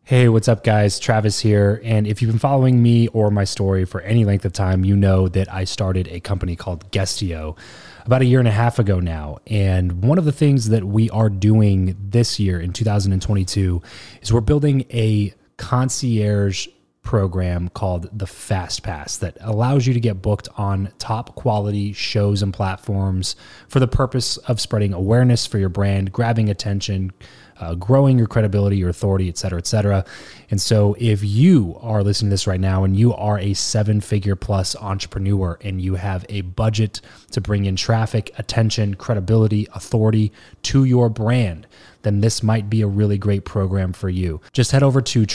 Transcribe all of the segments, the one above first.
Hey, what's up, guys? Travis here. And if you've been following me or my story for any length of time, you know that I started a company called Guestio about a year and a half ago now. And one of the things that we are doing this year in 2022 is we're building a concierge program called the Fast Pass that allows you to get booked on top quality shows and platforms for the purpose of spreading awareness for your brand, grabbing attention, growing your credibility, your authority, et cetera, et cetera. And so if you are listening to this right now and you are a 7-figure plus entrepreneur and you have a budget to bring in traffic, attention, credibility, authority to your brand, then this might be a really great program for you. Just head over to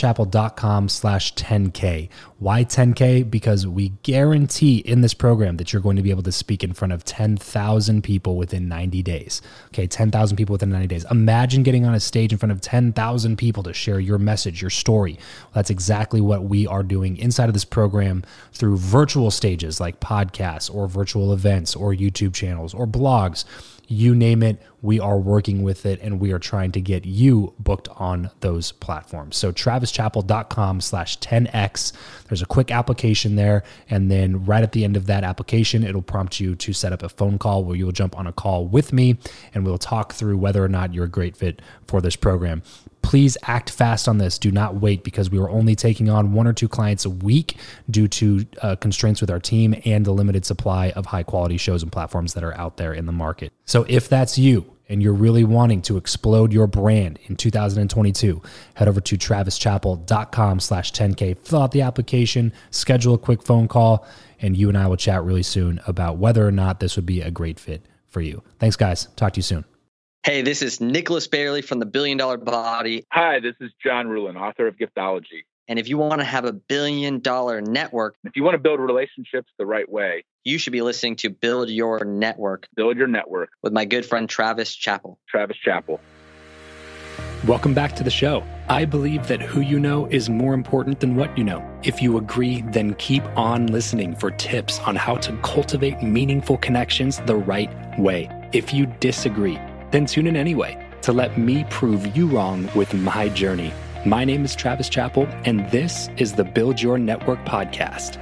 travischappell.com/10K. Why 10K? Because we guarantee in this program that you're going to be able to speak in front of 10,000 people within 90 days. Okay, 10,000 people within 90 days. Imagine getting on a stage in front of 10,000 people to share your message, your story. Well, that's exactly what we are doing inside of this program through virtual stages like podcasts or virtual events or YouTube channels or blogs. You name it, we are working with it, and we are trying to get you booked on those platforms. So travischappell.com/10X. There's a quick application there, and then right at the end of that application, it'll prompt you to set up a phone call where you'll jump on a call with me, and we'll talk through whether or not you're a great fit for this program. Please act fast on this. Do not wait, because we are only taking on 1 or 2 clients a week due to constraints with our team and the limited supply of high quality shows and platforms that are out there in the market. So if that's you and you're really wanting to explode your brand in 2022, head over to travischappell.com/10K, fill out the application, schedule a quick phone call, and you and I will chat really soon about whether or not this would be a great fit for you. Thanks, guys. Talk to you soon. Hey, this is Nicholas Bailey from the $1 Billion Body. Hi, this is John Ruhlin, author of Giftology. And if you want to have a $1 billion network, if you want to build relationships the right way, you should be listening to Build Your Network. Build Your Network. With my good friend, Travis Chappell. Travis Chappell. Welcome back to the show. I believe that who you know is more important than what you know. If you agree, then keep on listening for tips on how to cultivate meaningful connections the right way. If you disagree, then tune in anyway to let me prove you wrong with my journey. My name is Travis Chappell, and this is the Build Your Network podcast.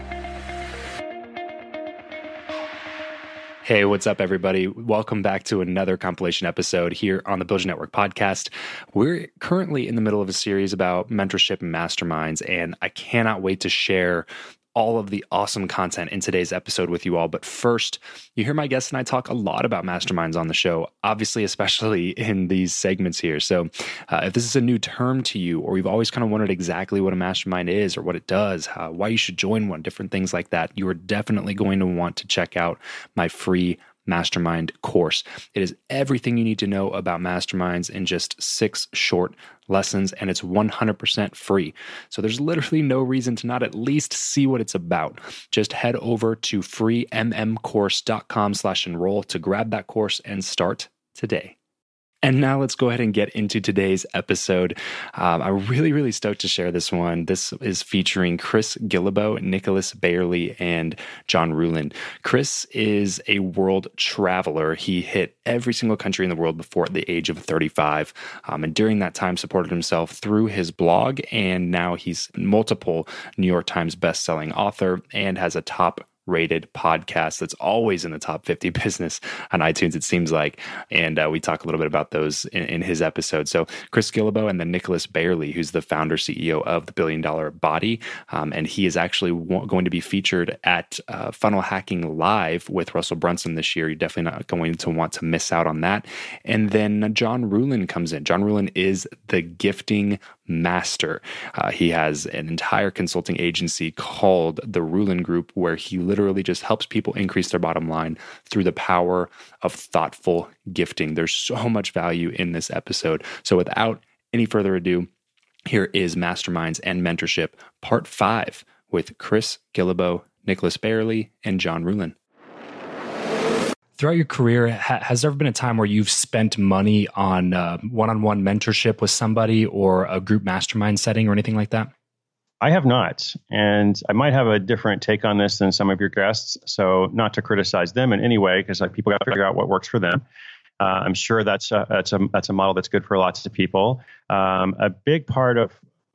Hey, what's up, everybody? Welcome back to another compilation episode here on the Build Your Network podcast. We're currently in the middle of a series about mentorship and masterminds, and I cannot wait to share all of the awesome content in today's episode with you all. But first, you hear my guests and I talk a lot about masterminds on the show, obviously, especially in these segments here. So if this is a new term to you, or you've always kind of wondered exactly what a mastermind is or what it does, why you should join one, different things like that, you are definitely going to want to check out my free mastermind course. It is everything you need to know about masterminds in just 6 short lessons, and it's 100% free. So there's literally no reason to not at least see what it's about. Just head over to freemmcourse.com/enroll to grab that course and start today. And now let's go ahead and get into today's episode. I'm really stoked to share this one. This is featuring Chris Guillebeau, Nicholas Bailey, and John Ruhlin. Chris is a world traveler. He hit every single country in the world before the age of 35. And during that time supported himself through his blog. And now he's multiple New York Times bestselling author and has a top rated podcast that's always in the top 50 business on iTunes, it seems like. And we talk a little bit about those in his episode. So Chris Guillebeau and then Nicholas Bailey, who's the founder, CEO of the $1 Billion Body. And he is actually going to be featured at Funnel Hacking Live with Russell Brunson this year. You're definitely not going to want to miss out on that. And then John Ruhlin comes in. John Ruhlin is the gifting master. He has an entire consulting agency called the Ruhlin Group, where he literally just helps people increase their bottom line through the power of thoughtful gifting. There's so much value in this episode. So without any further ado, here is Masterminds and Mentorship, Part 5 with Chris Guillebeau, Nicholas Bailey, and John Ruhlin. Throughout your career, has there ever been a time where you've spent money on one-on-one mentorship with somebody or a group mastermind setting or anything like that? I have not. And I might have a different take on this than some of your guests. So not to criticize them in any way, because people got to figure out what works for them. I'm sure that's a model that's good for lots of people. A big part of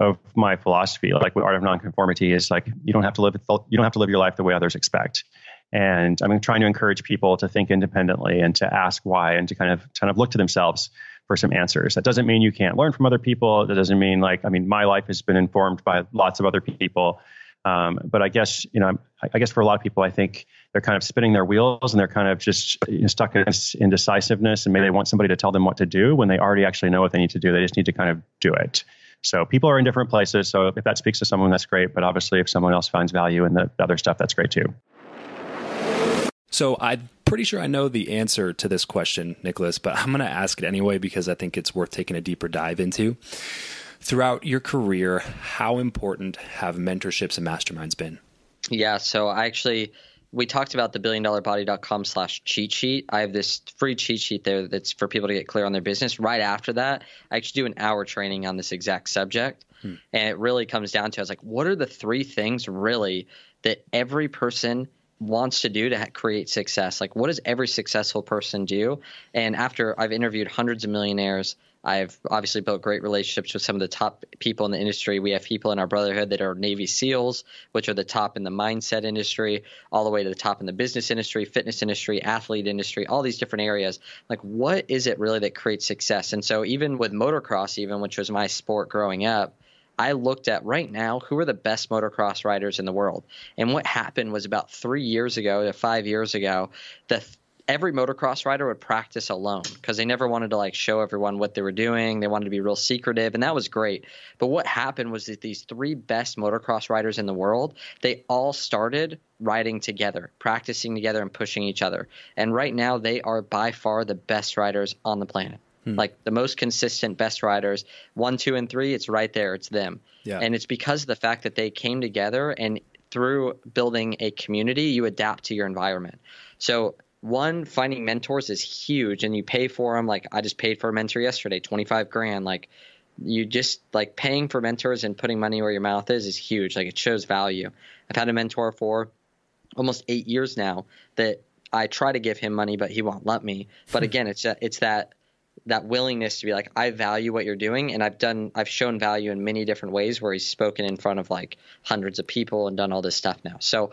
of my philosophy. Like with Art of Nonconformity is like, you don't have to live your life the way others expect. And I'm trying to encourage people to think independently and to ask why and to kind of look to themselves for some answers. That doesn't mean you can't learn from other people. That doesn't mean my life has been informed by lots of other people. But I guess, I guess for a lot of people, I think they're kind of spinning their wheels and they're kind of just stuck in this indecisiveness, and maybe they want somebody to tell them what to do when they already actually know what they need to do. They just need to kind of do it. So people are in different places. So if that speaks to someone, that's great. But obviously, if someone else finds value in the other stuff, that's great too. So I'm pretty sure I know the answer to this question, Nicholas, but I'm going to ask it anyway because I think it's worth taking a deeper dive into. Throughout your career, how important have mentorships and masterminds been? Yeah, so we talked about the BillionDollarBody.com/cheat sheet. I have this free cheat sheet there that's for people to get clear on their business. Right after that, I actually do an hour training on this exact subject. And it really comes down to, I was like, what are the 3 things really that every person wants to do to create success? Like, what does every successful person do? And after I've interviewed hundreds of millionaires, I've obviously built great relationships with some of the top people in the industry. We have people in our brotherhood that are Navy SEALs, which are the top in the mindset industry, all the way to the top in the business industry, fitness industry, athlete industry, all these different areas. Like, what is it really that creates success? And so even with motocross, which was my sport growing up, I looked at right now who are the best motocross riders in the world. And what happened was about 3 years ago to 5 years ago, every motocross rider would practice alone because they never wanted to show everyone what they were doing. They wanted to be real secretive, and that was great. But what happened was that these 3 best motocross riders in the world, they all started riding together, practicing together and pushing each other. And right now they are by far the best riders on the planet. Like the most consistent best riders, 1, 2, and 3, it's right there. It's them. Yeah. And it's because of the fact that they came together, and through building a community, you adapt to your environment. So one, finding mentors is huge, and you pay for them. Like I just paid for a mentor yesterday, $25,000. Like you just paying for mentors and putting money where your mouth is huge. Like it shows value. I've had a mentor for almost 8 years now that I try to give him money, but he won't let me. But again, it's that willingness to be like, I value what you're doing. And I've shown value in many different ways where he's spoken in front of hundreds of people and done all this stuff now. So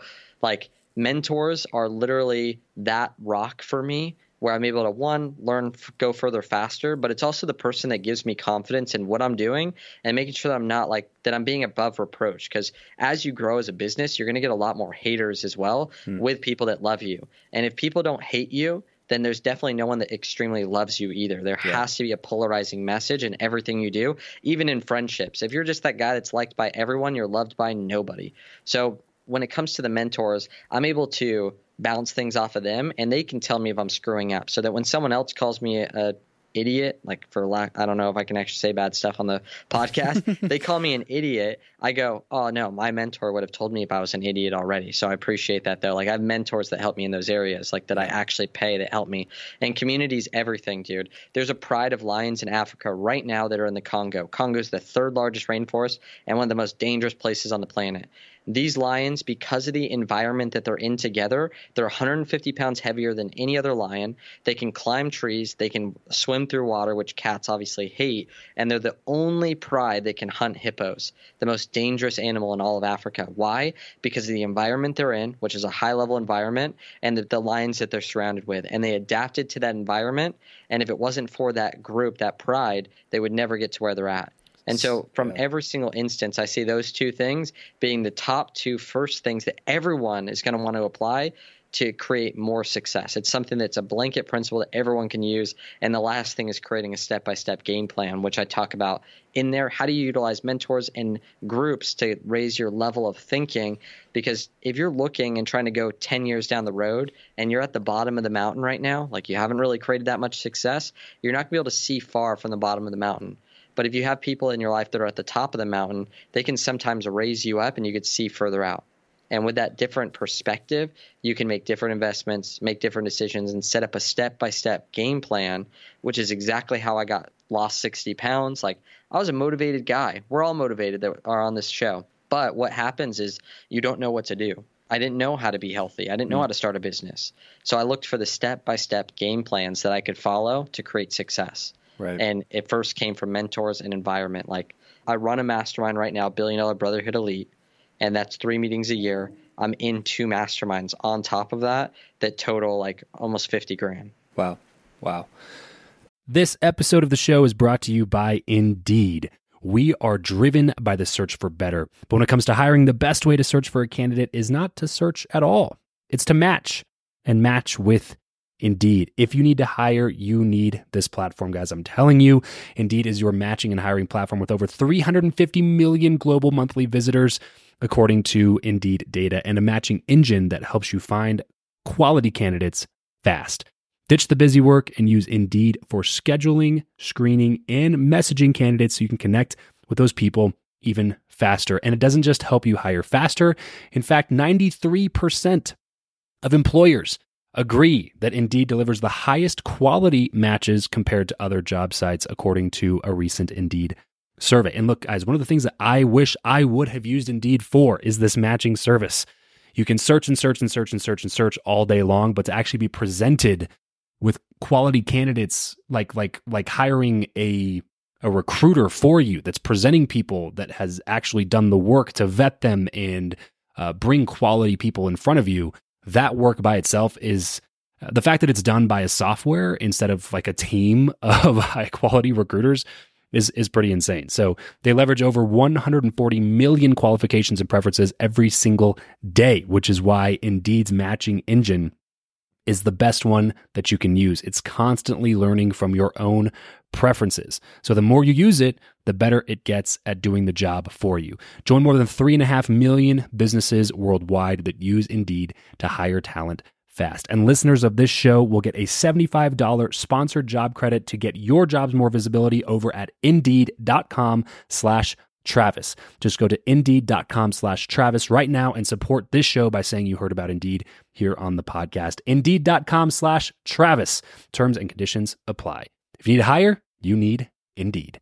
mentors are literally that rock for me where I'm able to, one, learn, go further faster, but it's also the person that gives me confidence in what I'm doing and making sure that I'm not that I'm being above reproach. Because as you grow as a business, you're going to get a lot more haters as well with people that love you. And if people don't hate you, then there's definitely no one that extremely loves you either. There has to be a polarizing message in everything you do, even in friendships. If you're just that guy that's liked by everyone, you're loved by nobody. So when it comes to the mentors, I'm able to bounce things off of them, and they can tell me if I'm screwing up, so that when someone else calls me a idiot, I don't know if I can actually say bad stuff on the podcast. They call me an idiot. I go, oh no, my mentor would have told me if I was an idiot already. So I appreciate that though. I have mentors that help me in those areas, that I actually pay that help me. And community's everything, dude. There's a pride of lions in Africa right now that are in the Congo. Congo's the 3rd largest rainforest and one of the most dangerous places on the planet. These lions, because of the environment that they're in together, they're 150 pounds heavier than any other lion. They can climb trees. They can swim through water, which cats obviously hate. And they're the only pride that can hunt hippos, the most dangerous animal in all of Africa. Why? Because of the environment they're in, which is a high-level environment, and the lions that they're surrounded with. And they adapted to that environment. And if it wasn't for that group, that pride, they would never get to where they're at. And so from every single instance, I see those 2 things being the top 2 first things that everyone is going to want to apply to create more success. It's something that's a blanket principle that everyone can use. And the last thing is creating a step-by-step game plan, which I talk about in there. How do you utilize mentors and groups to raise your level of thinking? Because if you're looking and trying to go 10 years down the road and you're at the bottom of the mountain right now, you haven't really created that much success, you're not going to be able to see far from the bottom of the mountain. But if you have people in your life that are at the top of the mountain, they can sometimes raise you up and you could see further out. And with that different perspective, you can make different investments, make different decisions, and set up a step-by-step game plan, which is exactly how I lost 60 pounds. I was a motivated guy. We're all motivated that are on this show. But what happens is you don't know what to do. I didn't know how to be healthy. I didn't know how to start a business. So I looked for the step-by-step game plans that I could follow to create success. Right. And it first came from mentors and environment. I run a mastermind right now, $1 Billion Brotherhood Elite, and that's 3 meetings a year. I'm in 2 masterminds on top of that total like almost 50 grand. Wow. Wow. This episode of the show is brought to you by Indeed. We are driven by the search for better. But when it comes to hiring, the best way to search for a candidate is not to search at all. It's to match, and match with Indeed. If you need to hire, you need this platform, guys. I'm telling you, Indeed is your matching and hiring platform with over 350 million global monthly visitors, according to Indeed data, and a matching engine that helps you find quality candidates fast. Ditch the busy work and use Indeed for scheduling, screening, and messaging candidates so you can connect with those people even faster. And it doesn't just help you hire faster. In fact, 93% of employers agree that Indeed delivers the highest quality matches compared to other job sites, according to a recent Indeed survey. And look, guys, one of the things that I wish I would have used Indeed for is this matching service. You can search and search and search and search and search all day long, but to actually be presented with quality candidates, like hiring a recruiter for you that's presenting people that has actually done the work to vet them and bring quality people in front of you, that work by itself is the fact that it's done by a software instead of like a team of high quality recruiters is pretty insane. So they leverage over 140 million qualifications and preferences every single day, which is why Indeed's matching engine is the best one that you can use. It's constantly learning from your own preferences. So the more you use it, the better it gets at doing the job for you. Join more than 3.5 million businesses worldwide that use Indeed to hire talent fast. And listeners of this show will get a $75 sponsored job credit to get your jobs more visibility over at Indeed.com/Travis. Just go to Indeed.com/Travis right now and support this show by saying you heard about Indeed here on the podcast. Indeed.com/Travis. Terms and conditions apply. If you need to hire, you need Indeed.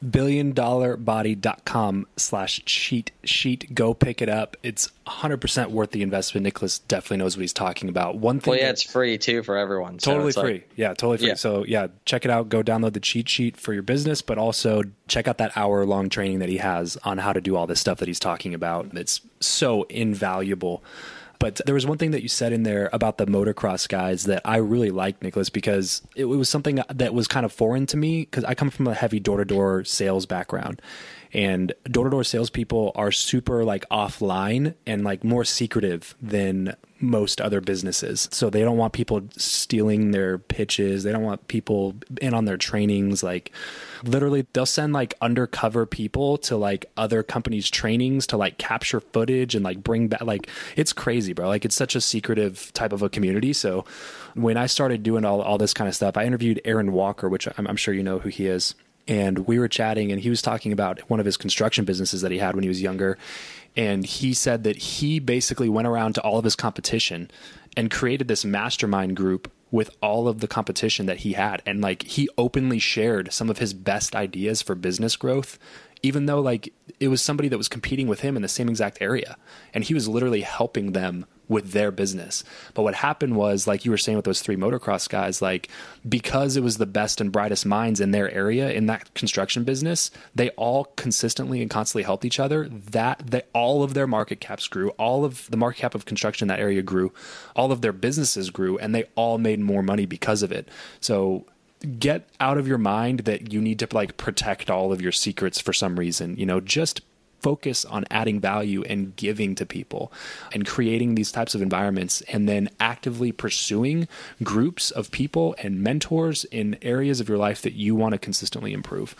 BillionDollarBody.com/cheat sheet. Go pick it up. It's 100% worth the investment. Nicholas definitely knows what he's talking about. One thing. Well, yeah, it's free too for everyone. Totally free. Yeah, totally free. Yeah. So yeah, check it out. Go download the cheat sheet for your business, but also check out that hour-long training that he has on how to do all this stuff that he's talking about. It's so invaluable. But there was one thing that you said in there about the motocross guys that I really liked, Nicholas, because it was something that was kind of foreign to me because I come from a heavy door-to-door sales background. And door-to-door salespeople are super like offline and like more secretive than most other businesses. So they don't want people stealing their pitches. They don't want people in on their trainings. Like literally they'll send like undercover people to like other companies' trainings to like capture footage and like bring back, like it's crazy, bro. Like it's such a secretive type of a community. So when I started doing all this kind of stuff, I interviewed Aaron Walker, which I'm sure you know who he is. And we were chatting and he was talking about one of his construction businesses that he had when he was younger. And he said that he basically went around to all of his competition and created this mastermind group with all of the competition that he had. And like he openly shared some of his best ideas for business growth, even though like it was somebody that was competing with him in the same exact area. And he was literally helping them with their business. But what happened was, like you were saying with those 3 motocross guys, like because it was the best and brightest minds in their area in that construction business, they all consistently and constantly helped each other. All of their market caps grew, all of the market cap of construction in that area grew, all of their businesses grew, and they all made more money because of it. So get out of your mind that you need to like protect all of your secrets for some reason. You know, just focus on adding value and giving to people and creating these types of environments, and then actively pursuing groups of people and mentors in areas of your life that you want to consistently improve.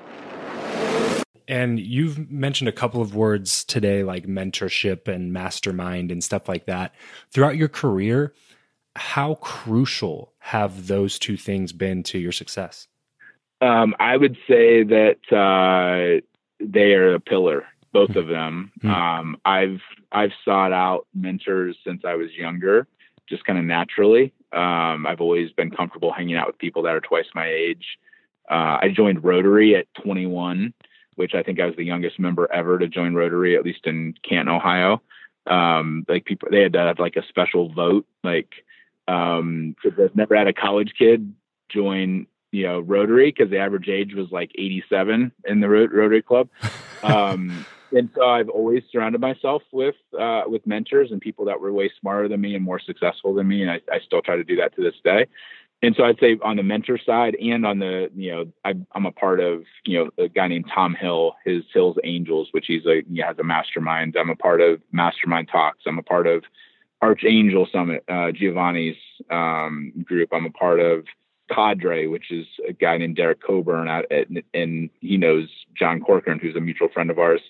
And you've mentioned a couple of words today, like mentorship and mastermind and stuff like that. Throughout your career, how crucial have those two things been to your success? I would say that they are a pillar, both of them. I've sought out mentors since I was younger, just kind of naturally. I've always been comfortable hanging out with people that are twice my age. I joined Rotary at 21, which I think I was the youngest member ever to join Rotary, at least in Canton, Ohio. Like people, they had to have like a special vote, like, because I've never had a college kid join Rotary, because the average age was like 87 in the Rotary Club. And so I've always surrounded myself with mentors and people that were way smarter than me and more successful than me. And I still try to do that to this day. And so I'd say on the mentor side and on the, I'm a part of, a guy named Tom Hill, his Hills Angels, which he has a mastermind. I'm a part of Mastermind Talks. I'm a part of Archangel Summit, Giovanni's group. I'm a part of Cadre, which is a guy named Derek Coburn and he knows John Corcoran, who's a mutual friend of ours.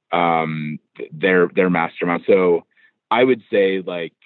Their mastermind. So I would say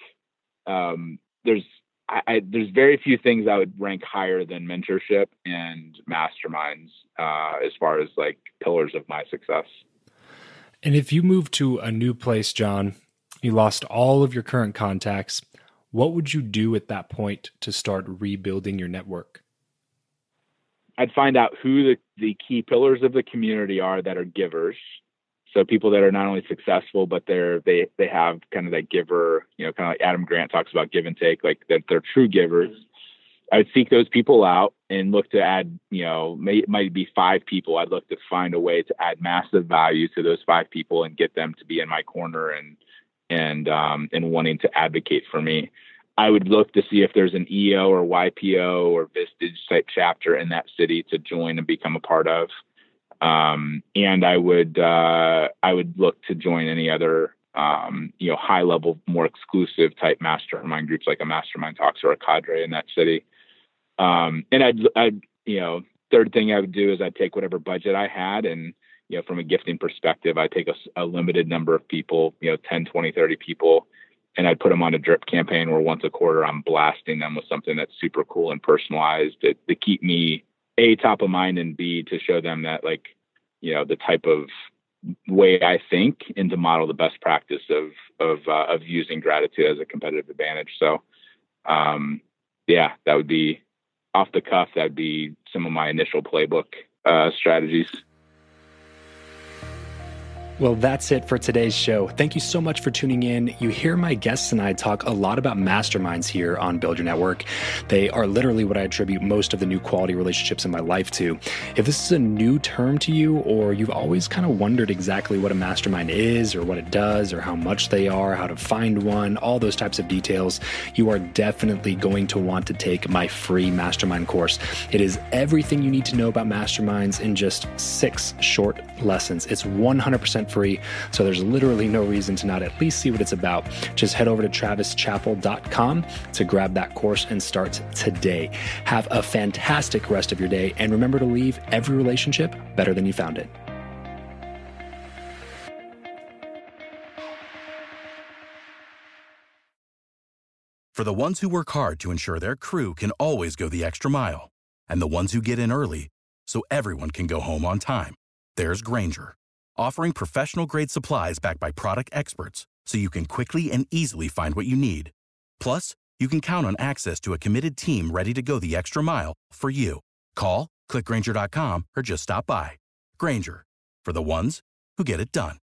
there's very few things I would rank higher than mentorship and masterminds as far as like pillars of my success. And if you moved to a new place, John, you lost all of your current contacts, what would you do at that point to start rebuilding your network? I'd find out who the key pillars of the community are that are givers. So people that are not only successful, but they have kind of that giver, kind of like Adam Grant talks about give and take, like that they're true givers. I would seek those people out and look to add, might be 5 people. I'd look to find a way to add massive value to those 5 people and get them to be in my corner and wanting to advocate for me. I would look to see if there's an EO or YPO or Vistage type chapter in that city to join and become a part of. And I would look to join any other, high level, more exclusive type mastermind groups like a Mastermind Talks or a Cadre in that city. And I'd third thing I would do is I'd take whatever budget I had and, from a gifting perspective, I'd take a limited number of people, 10, 20, 30 people, and I'd put them on a drip campaign where once a quarter I'm blasting them with something that's super cool and personalized to keep me A, top of mind, and B, to show them that the type of way I think and to model the best practice of using gratitude as a competitive advantage. So, that would be off the cuff. That'd be some of my initial playbook strategies. Well, that's it for today's show. Thank you so much for tuning in. You hear my guests and I talk a lot about masterminds here on Build Your Network. They are literally what I attribute most of the new quality relationships in my life to. If this is a new term to you, or you've always kind of wondered exactly what a mastermind is or what it does or how much they are, how to find one, all those types of details, you are definitely going to want to take my free mastermind course. It is everything you need to know about masterminds in just 6 short lessons. It's 100% free, so there's literally no reason to not at least see what it's about. Just head over to travischappell.com to grab that course and start today. Have a fantastic rest of your day, and remember to leave every relationship better than you found it. For the ones who work hard to ensure their crew can always go the extra mile, and the ones who get in early so everyone can go home on time, there's Grainger, offering professional-grade supplies backed by product experts so you can quickly and easily find what you need. Plus, you can count on access to a committed team ready to go the extra mile for you. Call, click Grainger.com, or just stop by. Grainger, for the ones who get it done.